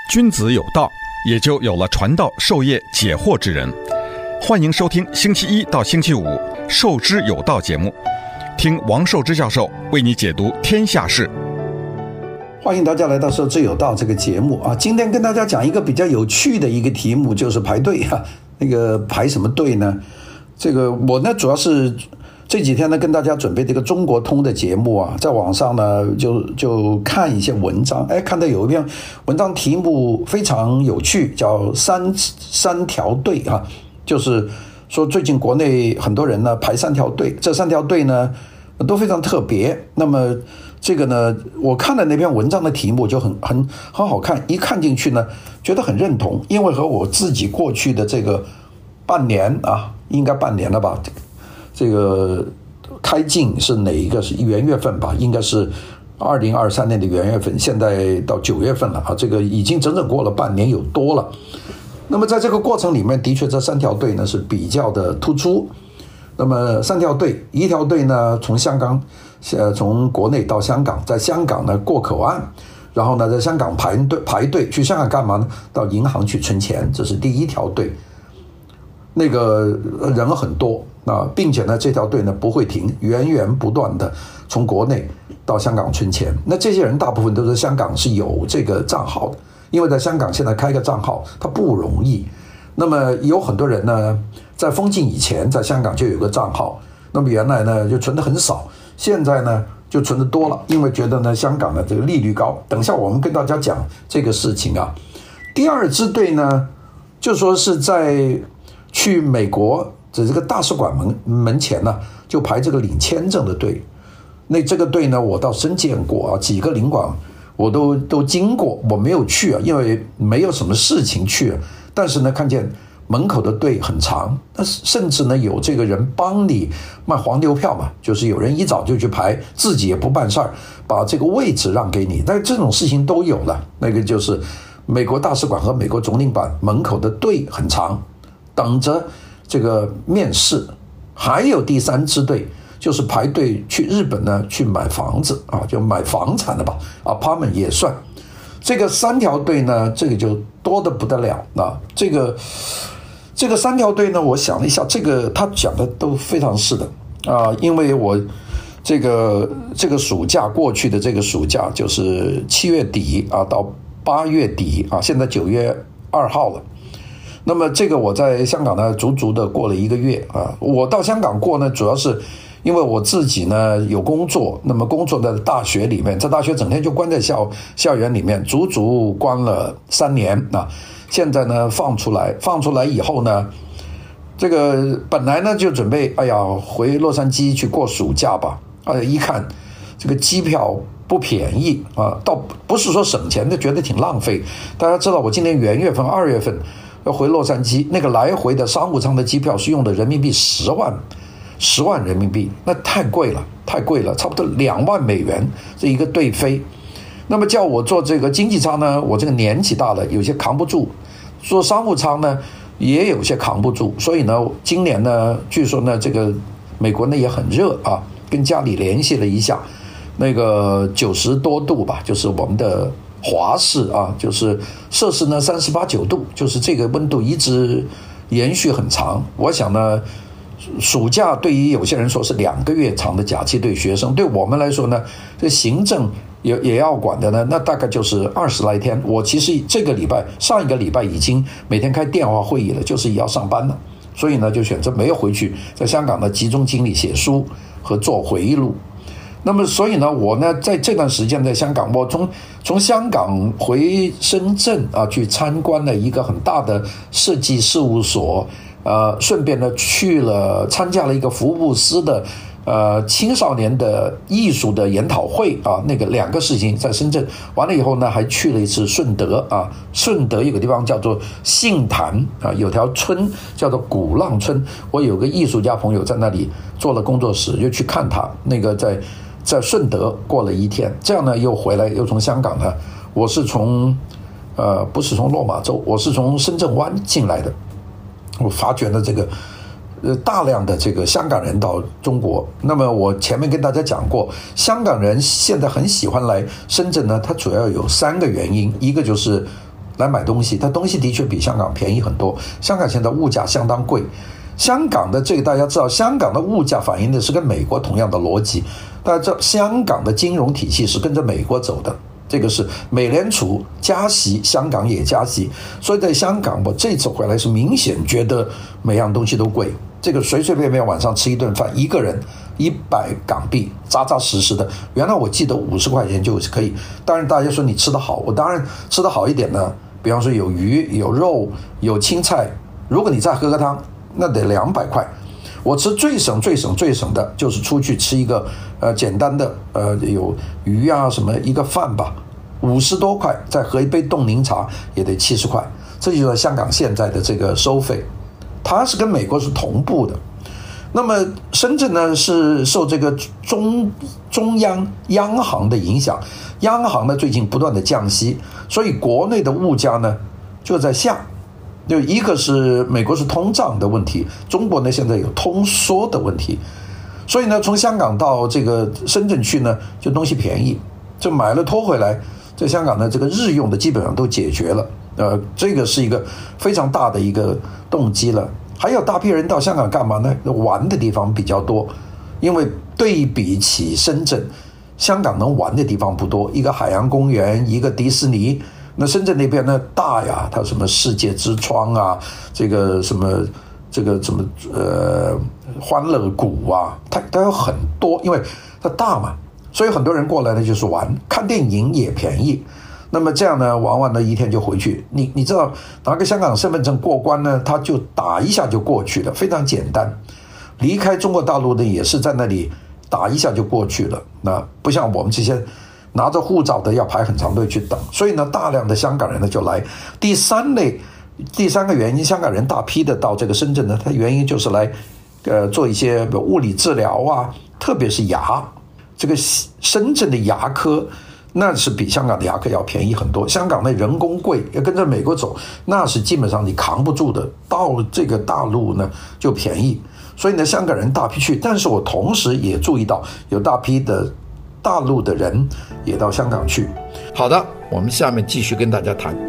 君子有道，也就有了传道授业解惑之人。欢迎收听星期一到星期五《授之有道》节目，听王寿之教授为你解读天下事。 欢迎大家来到《授之有道》这个节目啊！今天跟大家讲一个比较有趣的一个题目，就是排队啊。那个排什么队呢？这个我呢主要是这几天呢跟大家准备这个中国通的节目啊，在网上呢就看一些文章，看到有一篇文章题目非常有趣，叫三条队啊，就是说最近国内很多人呢排三条队，这三条队呢都非常特别。那么这个呢，我看了那篇文章的题目就很好看，一看进去呢觉得很认同，因为和我自己过去的这个半年啊，应该半年了吧，这个开镜是哪一个？是元月份吧，应该是2023年的元月份，现在到9月份了啊，这个已经整整过了半年有多了。那么在这个过程里面，的确这三条队呢是比较的突出。那么三条队，一条队呢从国内到香港，在香港呢过口岸，然后呢在香港排队去香港干嘛呢？到银行去存钱，这是第一条队。那个人很多啊，并且呢这条队呢不会停，源源不断的从国内到香港存钱。那这些人大部分都是香港是有这个账号的，因为在香港现在开个账号它不容易。那么有很多人呢在封禁以前在香港就有个账号，那么原来呢就存的很少，现在呢就存的多了，因为觉得呢香港的这个利率高。等一下我们跟大家讲这个事情啊。第二支队呢就说是在去美国的这个大使馆门前呢就排这个领签证的队。那这个队呢我倒真见过啊，几个领馆我都经过，我没有去啊，因为没有什么事情去啊。但是呢看见门口的队很长，甚至呢有这个人帮你卖黄牛票嘛，就是有人一早就去排，自己也不办事儿，把这个位置让给你。但这种事情都有了。那个就是美国大使馆和美国总领馆门口的队很长，等着这个面试。还有第三支队就是排队去日本呢去买房子啊，就买房产的吧，apartment 也算。这个三条队呢这个就多得不得了啊。这个三条队呢我想了一下，这个他讲的都非常是的啊，因为我这个暑假过去的这个暑假就是7月底啊到8月底啊，现在9月2号了。那么这个我在香港呢足足的过了1个月啊。我到香港过呢主要是因为我自己呢有工作，那么工作在大学里面，在大学整天就关在校园里面，足足关了3年啊。现在呢放出来以后呢，这个本来呢就准备回洛杉矶去过暑假吧，一看这个机票不便宜啊，倒不是说省钱的，觉得挺浪费。大家知道我今年元月份2月份要回洛杉矶，那个来回的商务舱的机票是用的人民币10万人民币，那太贵了，差不多2万美元这一个对飞。那么叫我坐这个经济舱呢，我这个年纪大了，有些扛不住；坐商务舱呢，也有些扛不住。所以呢，今年呢，据说呢，这个美国呢也很热啊，跟家里联系了一下，那个90多度吧，就是我们的华氏啊，就是摄氏呢38、9度，就是这个温度一直延续很长。我想呢，暑假对于有些人说是2个月长的假期，对学生，对我们来说呢，这行政也要管的呢，那大概就是20来天。我其实上一个礼拜已经每天开电话会议了，就是也要上班了，所以呢就选择没有回去，在香港呢集中精力写书和做回忆录。那么所以呢我呢在这段时间在香港，我从香港回深圳啊，去参观了一个很大的设计事务所，顺便呢参加了一个福布斯的青少年的艺术的研讨会啊，那个2个事情在深圳完了以后呢，还去了一次顺德啊。顺德有个地方叫做杏坛啊，有条村叫做鼓浪村，我有个艺术家朋友在那里做了工作室，就去看他那个在顺德过了1天，这样呢又回来，又从香港呢，我是不是从落马洲，我是从深圳湾进来的。我发觉了这个大量的这个香港人到中国。那么我前面跟大家讲过，香港人现在很喜欢来深圳呢，它主要有3个原因。一个就是来买东西，它东西的确比香港便宜很多。香港现在物价相当贵，香港的这个大家知道，香港的物价反映的是跟美国同样的逻辑，大家知道香港的金融体系是跟着美国走的。这个是美联储加息，香港也加息，所以在香港我这次回来是明显觉得每样东西都贵。这个随随便便晚上吃一顿饭，一个人100港币，扎扎实实的。原来我记得50块钱就可以。当然大家说你吃得好，我当然吃得好一点呢。比方说有鱼、有肉、有青菜，如果你再喝个汤，那得200块。我吃最省的就是出去吃一个简单的有鱼啊什么一个饭吧，50多块，再喝一杯冻柠茶也得70块。这就是香港现在的这个收费，它是跟美国是同步的。那么深圳呢是受这个中央行的影响，央行呢最近不断的降息，所以国内的物价呢就在下。就一个是美国是通胀的问题，中国呢现在有通缩的问题，所以呢从香港到这个深圳去呢就东西便宜，就买了拖回来，在香港呢这个日用的基本上都解决了，这个是一个非常大的一个动机了。还有大批人到香港干嘛呢？玩的地方比较多，因为对比起深圳，香港能玩的地方不多，一个海洋公园，一个迪士尼。那深圳那边呢大呀，它什么世界之窗啊，这个什么欢乐谷啊，它有很多，因为它大嘛，所以很多人过来呢就是玩，看电影也便宜。那么这样呢，玩完了一天就回去。你知道拿个香港身份证过关呢，他就打一下就过去了，非常简单。离开中国大陆的也是在那里打一下就过去了，那不像我们这些拿着护照的要排很长队去等，所以呢，大量的香港人呢就来。第三个原因，香港人大批的到这个深圳呢，它原因就是来做一些物理治疗啊，特别是牙。这个深圳的牙科那是比香港的牙科要便宜很多。香港的人工贵，要跟着美国走，那是基本上你扛不住的。到这个大陆呢就便宜，所以呢香港人大批去。但是我同时也注意到有大批的大陆的人也到香港去。好的，我们下面继续跟大家谈。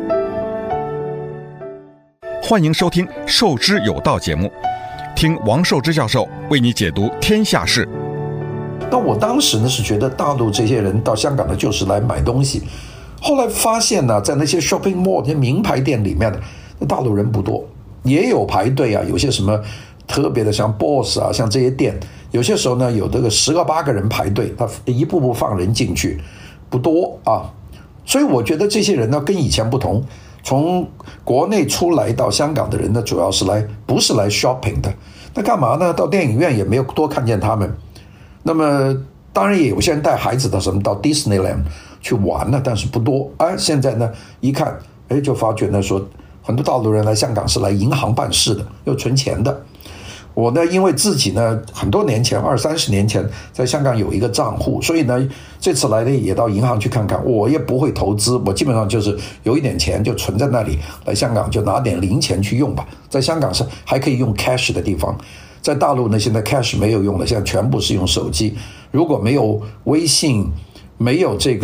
欢迎收听《受之有道》节目，听王寿之教授为你解读天下事。 那我当时呢是觉得大陆这些人到香港呢就是来买东西，后来发现呢，在那些 shopping mall 那些名牌店里面的大陆人不多，也有排队啊，有些什么特别的像 Boss 啊，像这些店，有些时候呢有这个10个8个人排队，他一步步放人进去，不多啊。所以我觉得这些人呢跟以前不同，从国内出来到香港的人呢，主要是不是来 shopping 的，那干嘛呢？到电影院也没有多看见他们。那么当然也有些人带孩子到Disneyland 去玩了，但是不多。现在呢一看，就发觉呢说很多大陆人来香港是来银行办事的，要存钱的。我呢因为自己呢很多年前20-30年前在香港有一个账户，所以呢这次来的也到银行去看看。我也不会投资，我基本上就是有一点钱就存在那里，来香港就拿点零钱去用吧。在香港是还可以用 cash 的地方，在大陆呢现在 cash 没有用了，现在全部是用手机。如果没有微信，没有这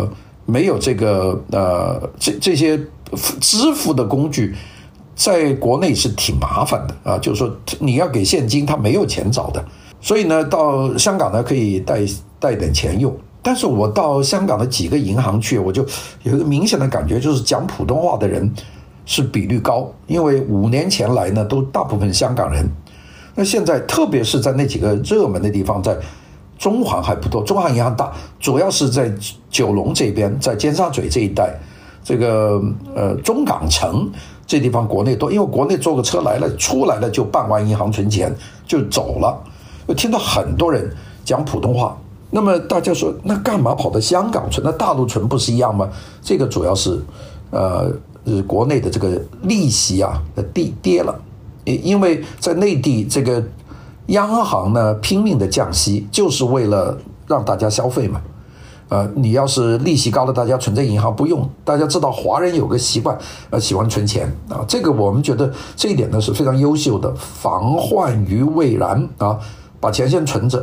些支付的工具，在国内是挺麻烦的啊，就是说你要给现金，他没有钱找的。所以呢到香港呢可以带点钱用。但是我到香港的几个银行去，我就有一个明显的感觉，就是讲普通话的人是比率高，因为5年前来呢都大部分香港人。那现在特别是在那几个热门的地方，在中环还不多，中环银行大，主要是在九龙这边，在尖沙咀这一带，这个中港城这地方国内多，因为国内坐个车来了，出来了就办完银行存钱就走了。我听到很多人讲普通话，那么大家说那干嘛跑到香港存？那大陆存不是一样吗？这个主要是国内的这个利息啊跌了。因为在内地这个央行呢拼命的降息，就是为了让大家消费嘛。你要是利息高了，大家存在银行不用。大家知道华人有个习惯，喜欢存钱啊。这个我们觉得这一点呢是非常优秀的，防患于未然啊，把钱先存着，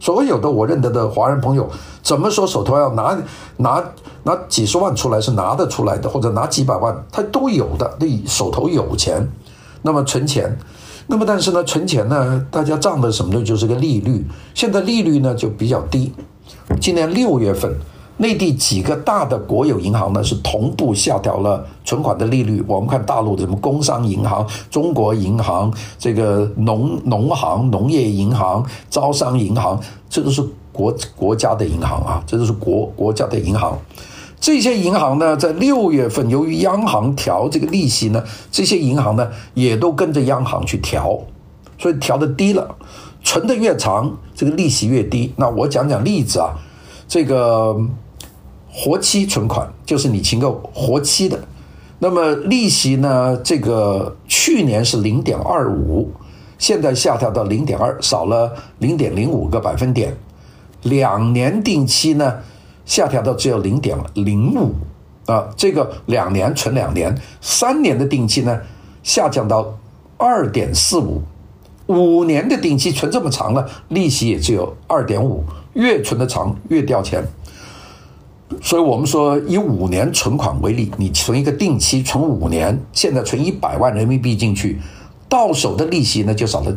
所有的我认得的华人朋友，怎么说手头要拿几十万出来是拿得出来的，或者拿几百万，他都有的，手头有钱，那么存钱。那么但是呢，存钱呢，大家账的什么呢？就是个利率。现在利率呢就比较低。今年6月份，内地几个大的国有银行呢是同步下调了存款的利率。我们看大陆的什么工商银行、中国银行、这个农行、农业银行、招商银行，这都是国家的银行啊，这都是国家的银行。这些银行呢，在6月份，由于央行调这个利息呢，这些银行呢也都跟着央行去调，所以调的低了，存的越长，这个利息越低。那我讲例子啊，这个活期存款就是你请个活期的，那么利息呢，这个去年是 0.25， 现在下调到 0.2， 少了 0.05 个百分点。2年定期呢下调到只有 0.05 啊，这个2年存2年，3年的定期呢下降到 2.45， 5年的定期存这么长了，利息也只有 2.5， 越存的长越掉钱。所以我们说以5年存款为例，你存一个定期存5年，现在存100万人民币进去，到手的利息呢就少了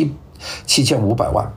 7500万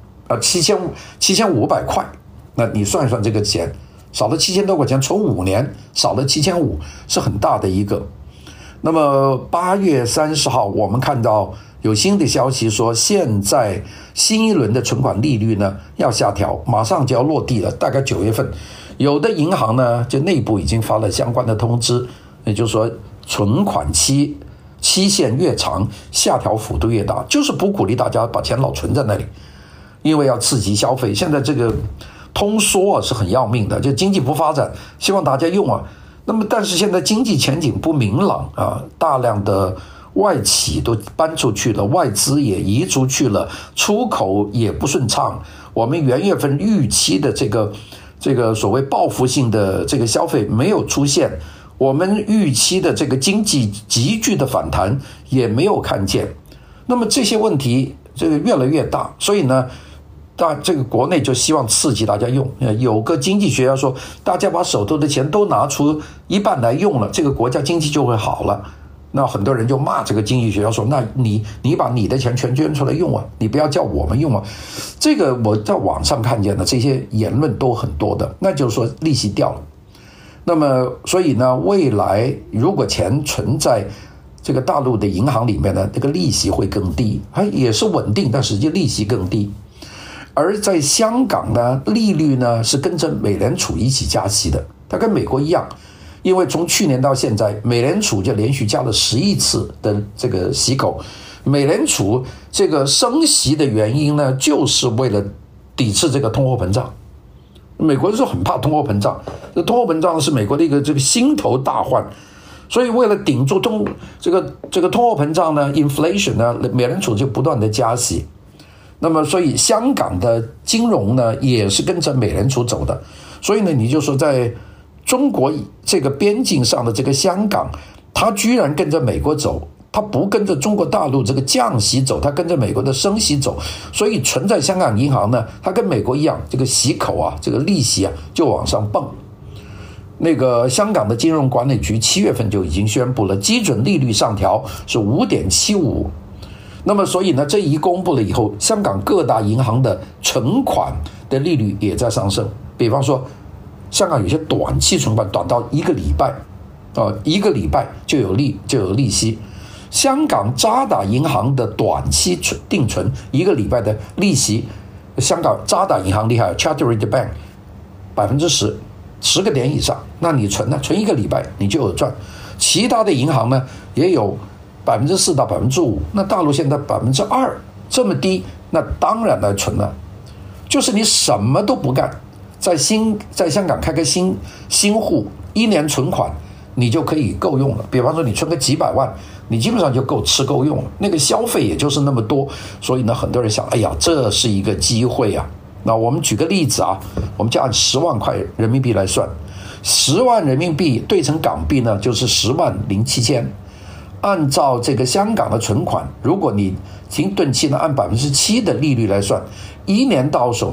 7500块。那你算一算这个钱，少了7000多块钱，存5年少了7500，是很大的一个。那么8月30号我们看到有新的消息说，现在新一轮的存款利率呢要下调，马上就要落地了，大概9月份。有的银行呢就内部已经发了相关的通知，也就是说存款期限越长，下调幅度越大，就是不鼓励大家把钱老存在那里，因为要刺激消费。现在这个通缩啊是很要命的，就经济不发展，希望大家用啊。那么但是现在经济前景不明朗啊，大量的外企都搬出去了，外资也移出去了，出口也不顺畅。我们元月份预期的这个所谓报复性的这个消费没有出现，我们预期的这个经济急剧的反弹也没有看见。那么这些问题这个越来越大，所以呢这个国内就希望刺激大家用。有个经济学家说，大家把手头的钱都拿出一半来用了，这个国家经济就会好了。那很多人就骂这个经济学家说，那你把你的钱全捐出来用啊，你不要叫我们用啊。这个我在网上看见的这些言论都很多的，那就是说利息掉了。那么所以呢，未来如果钱存在这个大陆的银行里面呢，这个利息会更低，也是稳定，但实际利息更低。而在香港呢，利率呢是跟着美联储一起加息的，它跟美国一样，因为从去年到现在，美联储就连续加了11次的这个息口。美联储这个升息的原因呢，就是为了抵制这个通货膨胀。美国是很怕通货膨胀，这通货膨胀是美国的一个这个心头大患，所以为了顶住这个通货膨胀呢 ，inflation 呢，美联储就不断的加息。那么所以香港的金融呢也是跟着美联储走的，所以呢你就说在中国这个边境上的这个香港，它居然跟着美国走，它不跟着中国大陆这个降息走，它跟着美国的升息走，所以存在香港银行呢，它跟美国一样，这个息口啊，这个利息啊就往上蹦。那个香港的金融管理局7月份就已经宣布了，基准利率上调是 5.75%。那么所以呢，这一公布了以后，香港各大银行的存款的利率也在上升。比方说香港有些短期存款短到1个礼拜1个礼拜就有利息。香港渣打银行的短期定存1个礼拜的利息，香港渣打银行厉害 Chartered Bank 10%，10个点以上，那你存1个礼拜你就有赚。其他的银行呢也有4%到5%，那大陆现在2%，这么低，那当然来存了。就是你什么都不干，在香港开个新户，1年存款你就可以够用了。比方说你存个几百万，你基本上就够吃够用了，那个消费也就是那么多。所以呢，很多人想，哎呀，这是一个机会啊。那我们举个例子啊，我们就按10万块人民币来算，10万人民币兑成港币呢，就是10万07000千。按照这个香港的存款，如果你停顿期呢按7%的利率来算，1年到手呢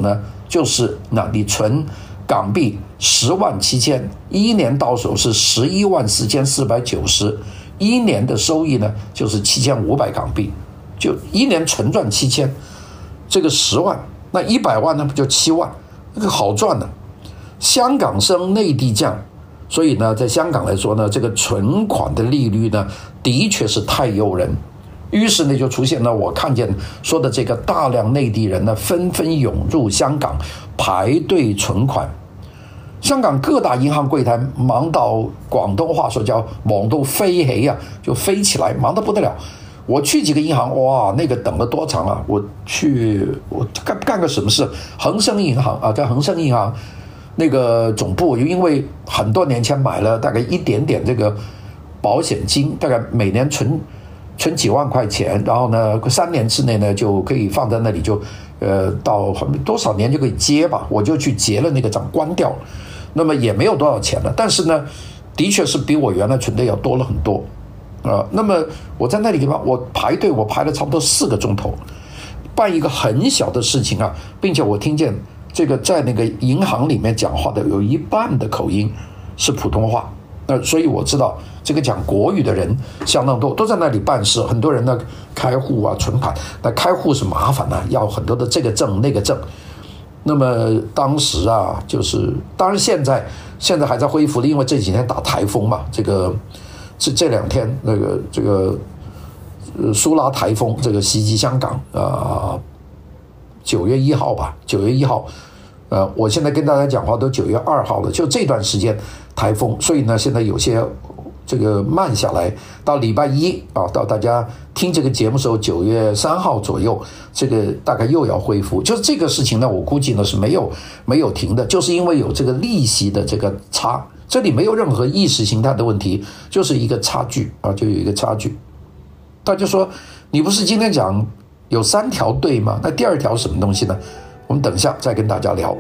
就是那你存港币10.7万，一年到手是11.4490，一年的收益呢就是7500港币，就一年纯赚7000，这个10万，那100万呢不就7万，那个好赚的。香港升，内地降，所以呢，在香港来说呢，这个存款的利率呢，的确是太诱人。于是呢，就出现了我看见说的这个大量内地人呢，纷纷涌入香港排队存款。香港各大银行柜台忙到广东话说叫忙到飞起啊，就飞起来，忙得不得了。我去几个银行，哇，那个等了多长啊！我干个什么事？恒生银行啊，在恒生银行那个总部，因为很多年前买了大概一点点这个保险金，大概每年存几万块钱，然后呢3年之内呢就可以放在那里，就到多少年就可以结吧，我就去结了那个账，关掉了。那么也没有多少钱了，但是呢，的确是比我原来存的要多了很多。那么我在那里地方，我排队，我排了差不多4个钟头，办一个很小的事情啊，并且我听见这个在那个银行里面讲话的有一半的口音是普通话，所以我知道这个讲国语的人相当多，都在那里办事。很多人呢开户啊、存款，那开户是麻烦的，要很多的这个证那个证。那么当时啊，就是当然现在还在恢复的，因为这几天打台风嘛，这2天这个苏拉台风这个袭击香港9月1号吧，9月1号，我现在跟大家讲话都9月2号了，就这段时间台风，所以呢现在有些这个慢下来，到礼拜1啊，到大家听这个节目时候9月3号左右，这个大概又要恢复。就是这个事情呢，我估计呢是没有停的，就是因为有这个利息的这个差，这里没有任何意识形态的问题，就是一个差距啊，就有一个差距。大家说你不是今天讲有3条队吗？那第2条是什么东西呢？我们等一下再跟大家聊。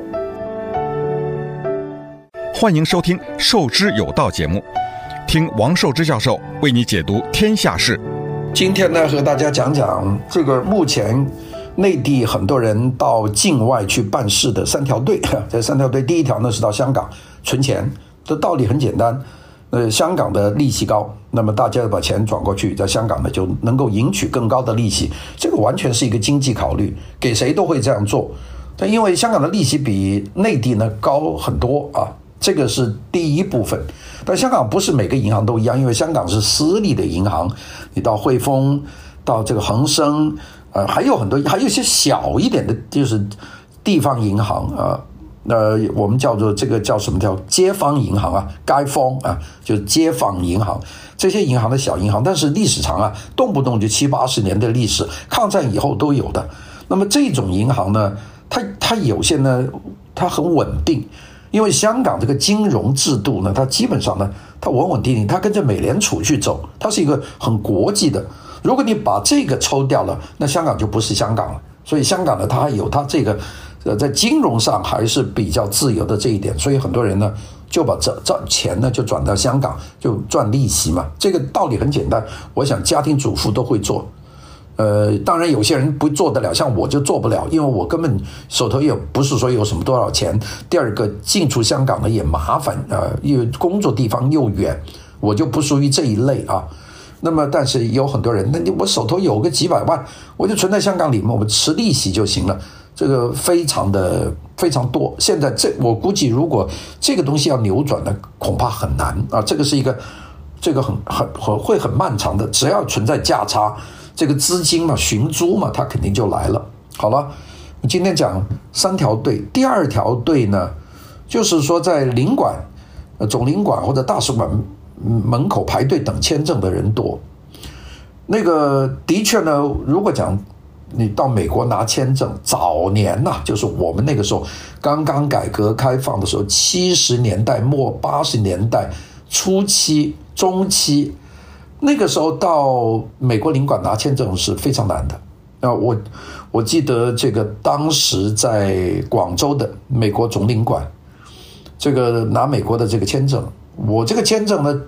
欢迎收听《受之有道》节目，听王寿之教授为你解读天下事。 今天呢，和大家讲讲这个目前内地很多人到境外去办事的3条队。这3条队，第1条呢是到香港存钱，这道理很简单。香港的利息高，那么大家把钱转过去，在香港呢就能够赢取更高的利息，这个完全是一个经济考虑，给谁都会这样做。但因为香港的利息比内地呢高很多啊，这个是第一部分。但香港不是每个银行都一样，因为香港是私立的银行，你到汇丰，到这个恒生，还有很多，还有一些小一点的，就是地方银行啊。我们叫做这个叫什么叫街坊银行啊，街坊啊，就是街坊银行，这些银行的小银行，但是历史长啊，动不动就70、80年的历史，抗战以后都有的。那么这种银行呢，它有些呢，它很稳定，因为香港这个金融制度呢，它基本上呢，它稳定定，它跟着美联储去走，它是一个很国际的。如果你把这个抽掉了，那香港就不是香港了。所以香港呢，它还有它这个在金融上还是比较自由的这一点，所以很多人呢就把这钱呢就转到香港，就赚利息嘛。这个道理很简单，我想家庭主妇都会做。当然有些人不做得了，像我就做不了，因为我根本手头也不是说有什么多少钱。第二个，进出香港呢也麻烦因为工作地方又远，我就不属于这一类啊。那么但是有很多人，那我手头有个几百万，我就存在香港里面，我们吃利息就行了。这个非常多。现在我估计，如果这个东西要扭转呢，恐怕很难啊。这个是一个会很漫长的，只要存在价差，这个资金嘛，寻租嘛，它肯定就来了。好了，今天讲3条队，第2条队呢，就是说在领馆、总领馆或者大使馆门口排队等签证的人多。那个的确呢，如果讲你到美国拿签证，早年呐，就是我们那个时候刚刚改革开放的时候，70年代末80年代初期中期，那个时候到美国领馆拿签证是非常难的。我记得这个当时在广州的美国总领馆，这个拿美国的这个签证，我这个签证呢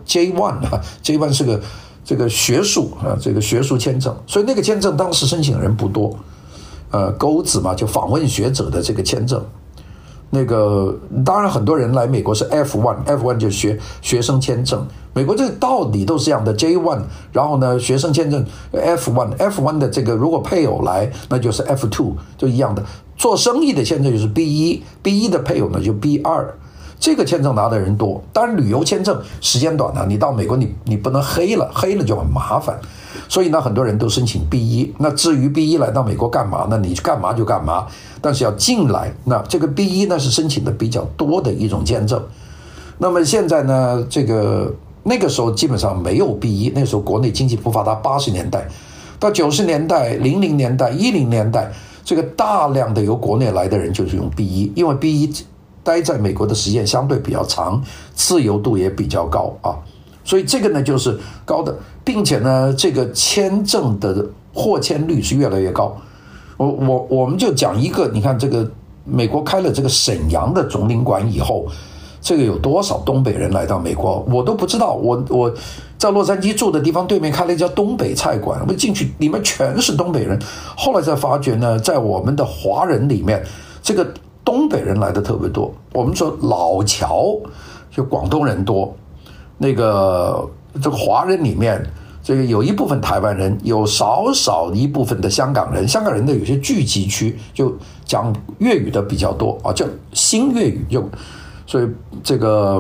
J1 是个这个学术这个学术签证，所以那个签证当时申请的人不多，钩子嘛，就访问学者的这个签证， 那个当然很多人来美国是 F1 就是学生签证，美国这个道理都是这样的 J1， 然后呢学生签证 F1 的这个如果配偶来那就是 F2 就一样的，做生意的签证就是 B1 的配偶呢就 B2， 这个签证拿的人多。当然旅游签证时间短你到美国你不能黑了就很麻烦，所以呢很多人都申请 B1。 那至于 B1 来到美国干嘛呢？你干嘛就干嘛，但是要进来，那这个 B1 呢是申请的比较多的一种签证。那么现在呢那个时候基本上没有 B1， 那时候国内经济不发达，80年代到90年代00年代10年代，这个大量的由国内来的人就是用 B1， 因为 B1 待在美国的时间相对比较长，自由度也比较高所以这个呢就是高的，并且呢这个签证的获签率是越来越高。我们就讲一个，你看这个美国开了这个沈阳的总领馆以后，这个有多少东北人来到美国我都不知道。我在洛杉矶住的地方对面开了一家东北菜馆，我进去里面全是东北人，后来才发觉呢在我们的华人里面这个东北人来的特别多。我们说老侨就广东人多，那个这个华人里面这个有一部分台湾人，有少一部分的香港人。香港人的有些聚集区就讲粤语的比较多叫新粤语，所以这个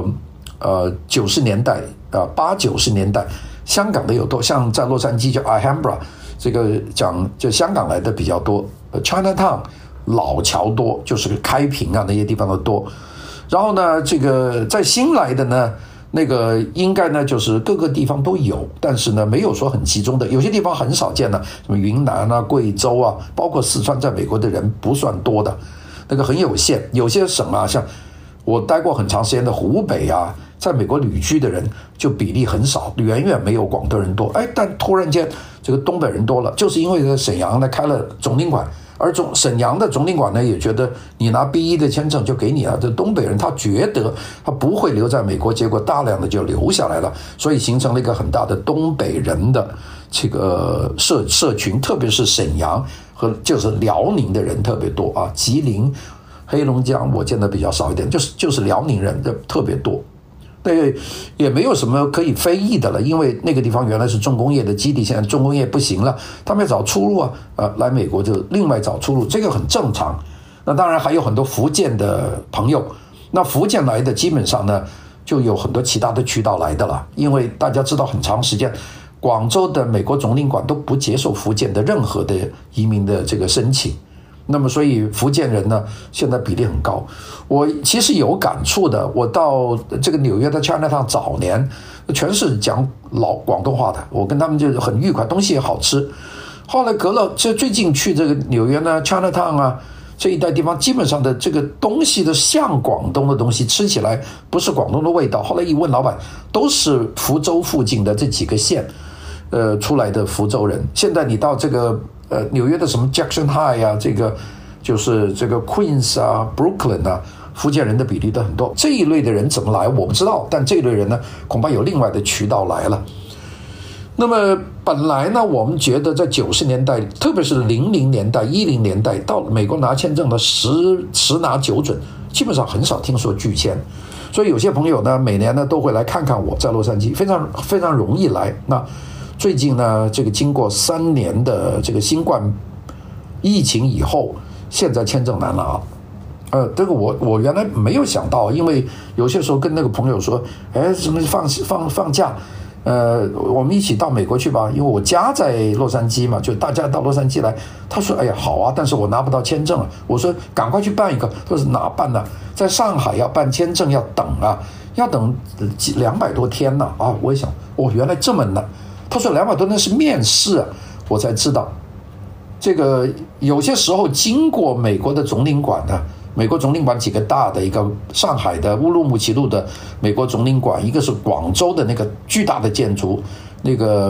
90年代80、90年代香港的有多，像在洛杉矶叫 Alhambra， 这个讲就香港来的比较多。Chinatown 老侨多，就是开平那些地方的多。然后呢这个在新来的呢那个应该呢就是各个地方都有，但是呢没有说很集中的，有些地方很少见什么云南贵州包括四川，在美国的人不算多的，那个很有限。有些省像我待过很长时间的湖北在美国旅居的人就比例很少，远远没有广东人多。但突然间这个东北人多了，就是因为在沈阳呢开了总领馆，而沈阳的总领馆呢也觉得你拿 B1 的签证就给你了，这东北人他觉得他不会留在美国，结果大量的就留下来了，所以形成了一个很大的东北人的这个社群，特别是沈阳和就是辽宁的人特别多吉林黑龙江我见的比较少一点，就是辽宁人的特别多。对，也没有什么可以非议的了，因为那个地方原来是重工业的基地，现在重工业不行了，他们要找出路来美国就另外找出路，这个很正常。那当然还有很多福建的朋友，那福建来的基本上呢就有很多其他的渠道来的了，因为大家知道很长时间广州的美国总领馆都不接受福建的任何的移民的这个申请，那么所以福建人呢现在比例很高。我其实有感触的，我到这个纽约的 Chinatown 早年全是讲老广东话的，我跟他们就很愉快，东西也好吃。后来隔了最近去这个纽约呢 Chinatown 这一带地方，基本上的这个东西都像广东的东西，吃起来不是广东的味道。后来一问老板，都是福州附近的这几个县出来的福州人。现在你到这个纽约的什么 Jackson High 这个就是这个 Queens Brooklyn 福建人的比例都很多。这一类的人怎么来我不知道，但这一类人呢恐怕有另外的渠道来了。那么本来呢我们觉得在90年代，特别是00年代10年代到美国拿签证的十拿九准，基本上很少听说拒签。所以有些朋友呢每年呢都会来看看我在洛杉矶，非常非常容易来。那最近呢这个经过3年的这个新冠疫情以后，现在签证难拿。这个我原来没有想到，因为有些时候跟那个朋友说，什么放假，我们一起到美国去吧，因为我家在洛杉矶嘛，就大家到洛杉矶来。他说，哎呀，好啊，但是我拿不到签证啊。我说，赶快去办一个。他说哪办呢？在上海要办签证要等要等200多天呢。我一想，原来这么难。他说200多天是面试我才知道。这个有些时候经过美国的总领馆美国总领馆几个大的，一个上海的乌鲁木齐路的美国总领馆，一个是广州的那个巨大的建筑，那个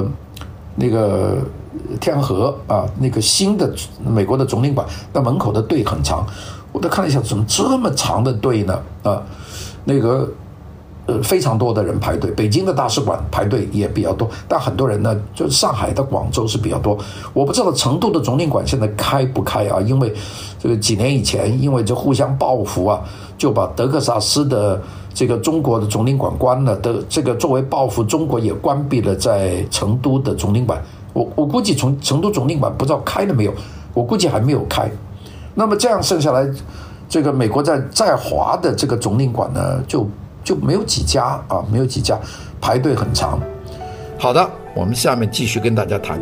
天河那个新的美国的总领馆，那门口的队很长，我都看了一下，怎么这么长的队呢？那个非常多的人排队，北京的大使馆排队也比较多，但很多人呢，就是上海的、广州是比较多。我不知道成都的总领馆现在开不开啊？因为这个几年以前，因为这互相报复啊，就把德克萨斯的这个中国的总领馆关了，这个作为报复，中国也关闭了在成都的总领馆。我估计成都总领馆不知道开了没有，我估计还没有开。那么这样剩下来，这个美国在华的这个总领馆呢，就没有几家啊，没有几家，排队很长。好的，我们下面继续跟大家谈。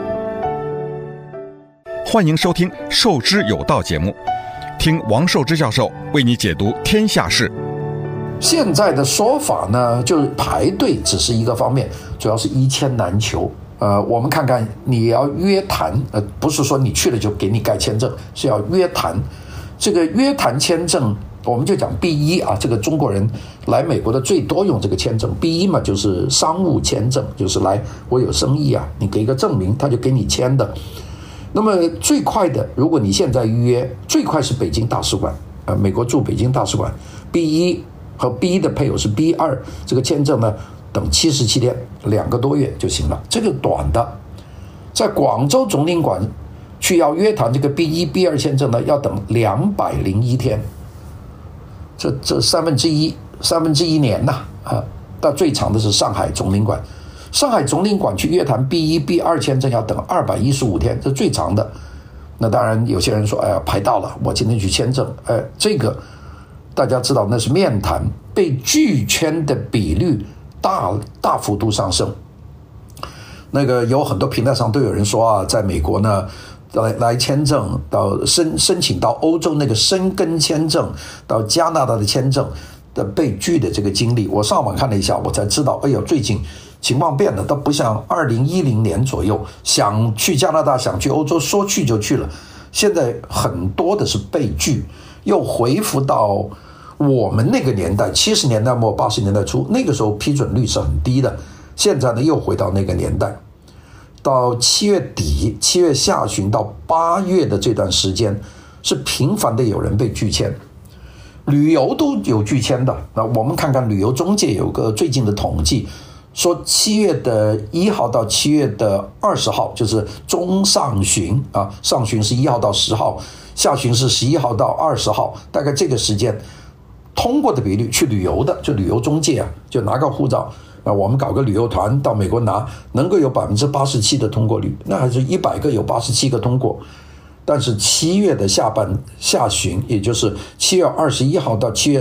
欢迎收听《授之有道》节目，听王寿之教授为你解读天下事。 现在的说法呢，就是排队只是一个方面，主要是一签难求。我们看看你要约谈，不是说你去了就给你盖签证，是要约谈。这个约谈签证，我们就讲 B1 啊，这个中国人来美国的最多用这个签证 B1 嘛，就是商务签证，就是来我有生意啊，你给一个证明，他就给你签的。那么最快的，如果你现在预约，最快是北京大使馆，美国驻北京大使馆 B1 和 B1 的配偶是 B2， 这个签证呢等77天，2个多月就行了。这个短的，在广州总领馆去要约谈这个 B1、B2 签证呢，要等201天，这三分之一年呐啊！但最长的是上海总领馆，上海总领馆去约谈 B1、B2 签证要等215天，这最长的。那当然有些人说，哎呀，排到了，我今天去签证，这个大家知道那是面谈，被拒签的比率大幅度上升。那个有很多平台上都有人说啊，在美国呢，来签证到申请到欧洲那个申根签证，到加拿大的签证的被拒的这个经历，我上网看了一下，我才知道，哎呦，最近情况变了，都不像2010年左右，想去加拿大、想去欧洲，说去就去了。现在很多的是被拒，又回复到我们那个年代，70年代末、80年代初，那个时候批准率是很低的。现在呢，又回到那个年代。到7月底、7月下旬到8月的这段时间，是频繁的有人被拒签，旅游都有拒签的。那我们看看旅游中介有个最近的统计，说7月的1号到7月的20号，就是中上旬啊，上旬是1号到10号，下旬是11号到20号，大概这个时间通过的比率，去旅游的就旅游中介啊，就拿个护照。我们搞个旅游团到美国拿，能够有87%的通过率，那还是100个有87个通过。但是7月的下旬，也就是7月21号到7月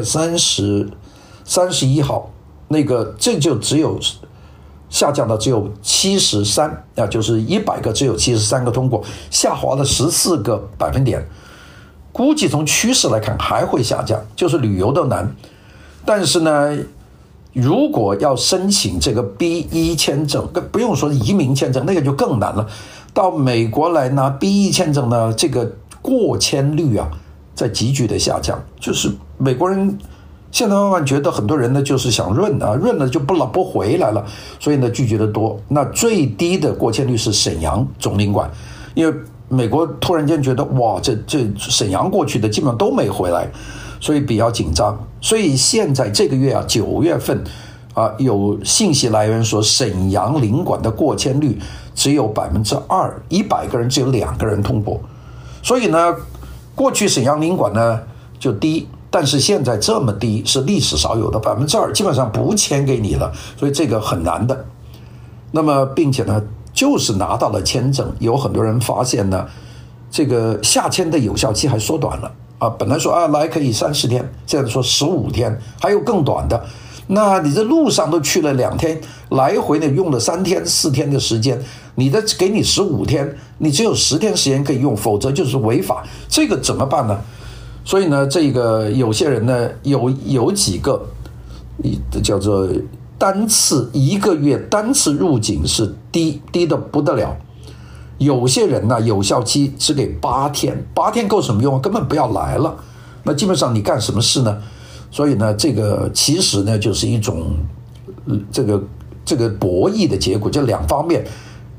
31号，那个这就只有下降到只有73啊，就是100个只有73个通过，下滑了14个百分点。估计从趋势来看还会下降，就是旅游都难。但是呢，如果要申请这个 B1 签证，不用说移民签证，那个就更难了。到美国来拿 B1 签证呢，这个过签率啊，在急剧的下降。就是美国人现在慢慢觉得很多人呢，就是想润了就不回来了，所以呢拒绝的多。那最低的过签率是沈阳总领馆，因为美国突然间觉得哇，这沈阳过去的基本上都没回来，所以比较紧张。所以现在这个月啊，9月份啊，有信息来源说沈阳领馆的过签率只有2%，100个人只有2个人通过。所以呢，过去沈阳领馆呢就低，但是现在这么低是历史少有的2%，基本上不签给你了，所以这个很难的。那么并且呢，就是拿到了签证，有很多人发现呢，这个下签的有效期还缩短了啊，本来说啊来可以30天，现在说15天，还有更短的。那你这路上都去了2天，来回呢用了3天4天的时间，你的给你15天，你只有10天时间可以用，否则就是违法。这个怎么办呢？所以呢，这个有些人呢有几个叫做单次1个月单次入境是低的不得了。有些人呢，有效期只给8天，8天够什么用？根本不要来了。那基本上你干什么事呢？所以呢，这个其实呢，就是一种这个博弈的结果，就两方面，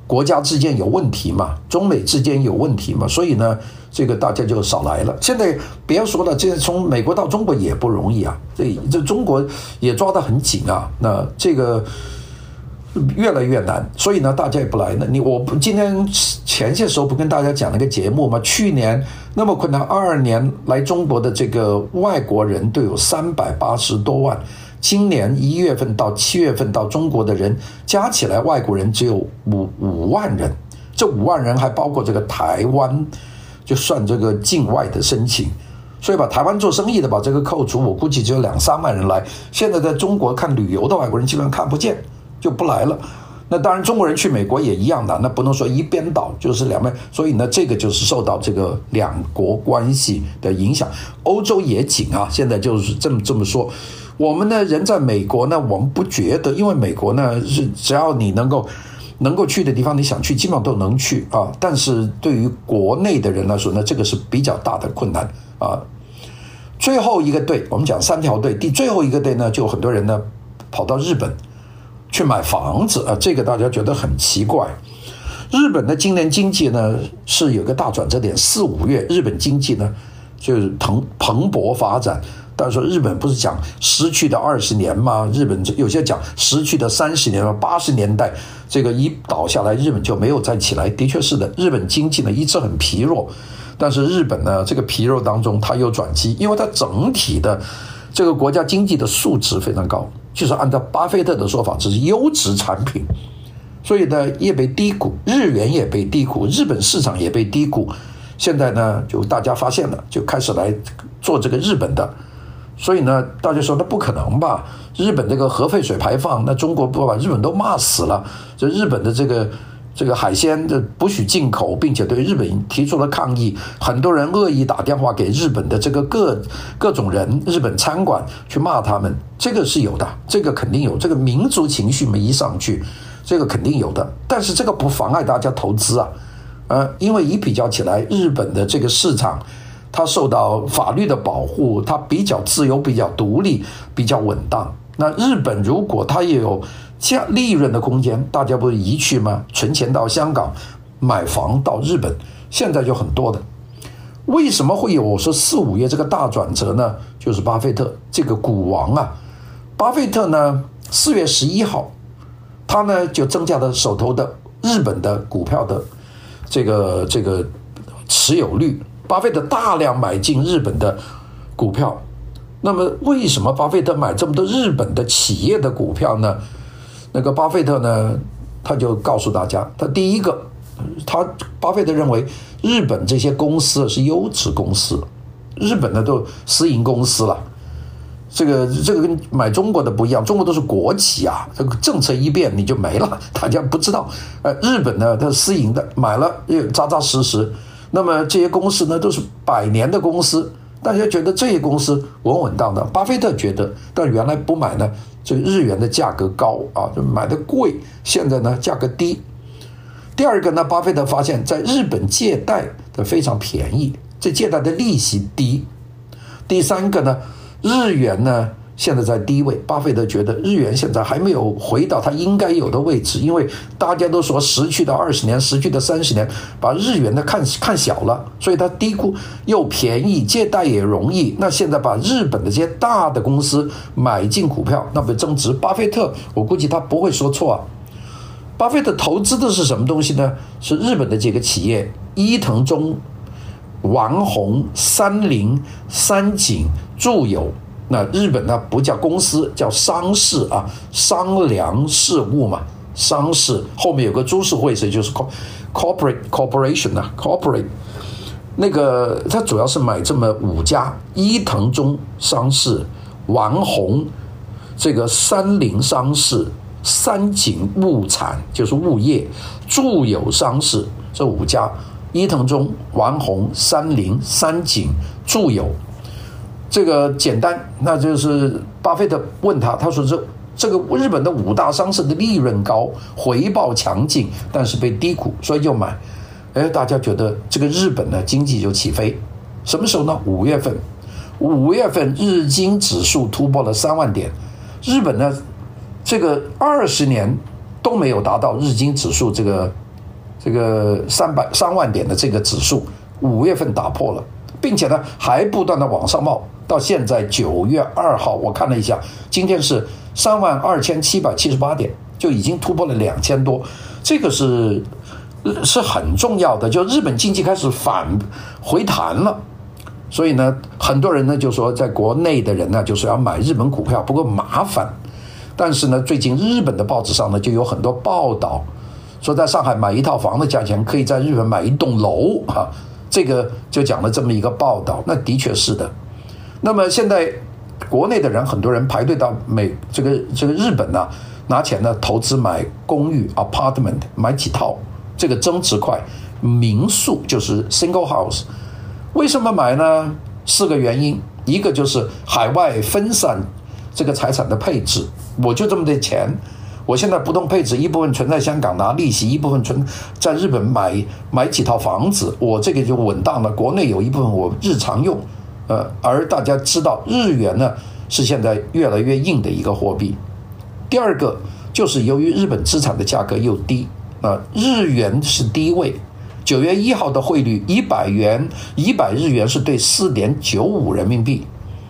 国家之间有问题嘛，中美之间有问题嘛，所以呢，这个大家就少来了。现在别说了，这从美国到中国也不容易啊，这中国也抓得很紧啊，那这个越来越难，所以呢，大家也不来。我今天前些时候不跟大家讲那个节目吗？去年那么困难，22年来中国的这个外国人都有380多万。今年1月份到7月份到中国的人加起来，外国人只有5万人，这5万人还包括这个台湾，就算这个境外的申请，所以把台湾做生意的把这个扣除，我估计只有2-3万人来。现在在中国看旅游的外国人基本上看不见，就不来了。那当然中国人去美国也一样的，那不能说一边倒，就是两边。所以呢，这个就是受到这个两国关系的影响。欧洲也紧啊，现在就是这么说。我们呢，人在美国呢，我们不觉得，因为美国呢是只要你能够去的地方，你想去基本上都能去啊。但是对于国内的人来说呢，这个是比较大的困难啊。最后一个队，我们讲3条队，最后一个队呢，就很多人呢跑到日本去买房子啊，这个大家觉得很奇怪。日本的今年经济呢是有个大转折点，4、5月日本经济呢就是蓬勃发展。但是说日本不是讲失去的20年吗？日本有些讲失去的30年吗？80年代这个一倒下来，日本就没有再起来。的确是的，日本经济呢一直很疲弱，但是日本呢这个疲弱当中它有转机，因为它整体的这个国家经济的素质非常高，就是按照巴菲特的说法，这是优质产品，所以呢也被低估，日元也被低估，日本市场也被低估。现在呢就大家发现了，就开始来做这个日本的。所以呢，大家说那不可能吧？日本这个核废水排放，那中国不把日本都骂死了。这日本的这个海鲜的不许进口，并且对日本提出了抗议。很多人恶意打电话给日本的这个各种人，日本餐馆去骂他们，这个是有的，这个肯定有，这个民族情绪没一上去，这个肯定有的。但是这个不妨碍大家投资啊，因为一比较起来，日本的这个市场。它受到法律的保护，它比较自由、比较独立、比较稳当。那日本如果它也有利润的空间，大家不是移去吗？存钱到香港，买房到日本，现在就很多的。为什么会有我说4、5月这个大转折呢？就是巴菲特这个股王啊，巴菲特呢4月11号，他呢就增加了手头的日本的股票的这个持有率。巴菲特大量买进日本的股票，那么为什么巴菲特买这么多日本的企业的股票呢？那个巴菲特呢，他就告诉大家，他第一个，巴菲特认为日本这些公司是优质公司，日本的都私营公司了，这个跟买中国的不一样，中国都是国企啊，这个政策一变你就没了，大家不知道。日本呢，它私营的买了扎扎实实。那么这些公司呢都是100年的公司，大家觉得这些公司稳稳当当。巴菲特觉得，但原来不买呢，这个日元的价格高啊，就买的贵，现在呢价格低。第二个呢，巴菲特发现在日本借贷的非常便宜，这借贷的利息低。第三个呢，日元呢现在在低位，巴菲特觉得日元现在还没有回到它应该有的位置，因为大家都说失去的20年、失去的30年，把日元的看小了，所以它低估又便宜，借贷也容易。那现在把日本的这些大的公司买进股票，那不增值？巴菲特我估计他不会说错啊。巴菲特投资的是什么东西呢？是日本的几个企业：伊藤忠、丸红、三菱、三井、住友。那日本呢不叫公司，叫商事啊，商量事务嘛，商事后面有个株式会社，就是 corporation 啊 corporate。那个它主要是买这么5家：伊藤忠商事、丸红这个三菱商事、三井物产就是物业、住友商事，这5家：伊藤忠、丸红、三菱、三井、住友。这个简单，那就是巴菲特问他说这个日本的5大商社的利润高，回报强劲，但是被低估，所以就买。大家觉得这个日本的经济就起飞。什么时候呢？5月份日经指数突破了3万点，日本呢这个20年都没有达到日经指数这个这个3万点的这个指数，5月份打破了，并且呢还不断的往上冒，到现在9月2号，我看了一下，今天是32778点，就已经突破了2000多，这个是很重要的，就日本经济开始回弹了。所以呢，很多人呢就说，在国内的人呢就说要买日本股票，不过麻烦。但是呢，最近日本的报纸上呢就有很多报道，说在上海买一套房的价钱可以在日本买一栋楼啊，这个就讲了这么一个报道，那的确是的。那么现在国内的人很多人排队到这个日本呢，拿钱呢投资买公寓 apartment， 买几套这个增值块民宿，就是 single house。为什么买呢？4个原因，一个就是海外分散这个财产的配置，我就这么点钱，我现在不动配置，一部分存在香港拿利息，一部分存在日本买几套房子，我这个就稳当了。国内有一部分我日常用，而大家知道日元呢是现在越来越硬的一个货币。第二个就是由于日本资产的价格又低，日元是低位。9月1号的汇率100日元是对 4.95 人民币，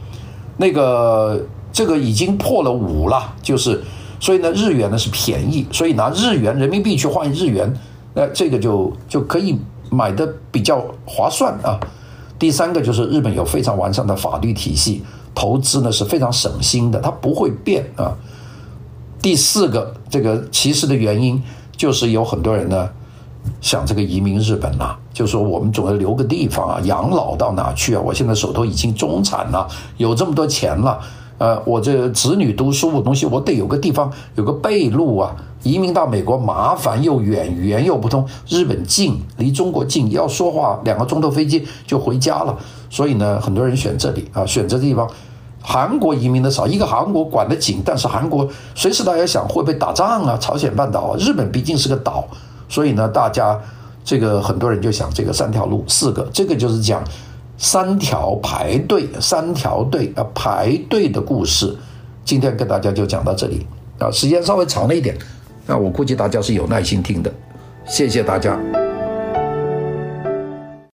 这个已经破了5了，就是所以呢日元呢是便宜，所以拿日元人民币去换日元，这个就可以买的比较划算啊。第三个就是日本有非常完善的法律体系，投资呢是非常省心的，它不会变啊。第四个这个其实的原因就是有很多人呢想这个移民日本啦，就说我们总要留个地方啊，养老到哪去啊？我现在手头已经中产了，有这么多钱了，我这子女读书的东西，我得有个地方，有个备路啊。移民到美国麻烦又远，语言又不通，日本近，离中国近，要说话2个钟头飞机就回家了。所以呢，很多人选这里啊，选这地方。韩国移民的少，一个韩国管得紧，但是韩国随时大家想会不会打仗啊？朝鲜半岛啊，日本毕竟是个岛。所以呢，大家这个很多人就想这个3条路4个，这个就是讲3条排队排队的故事。今天跟大家就讲到这里啊，时间稍微长了一点，那我估计大家是有耐心听的，谢谢大家。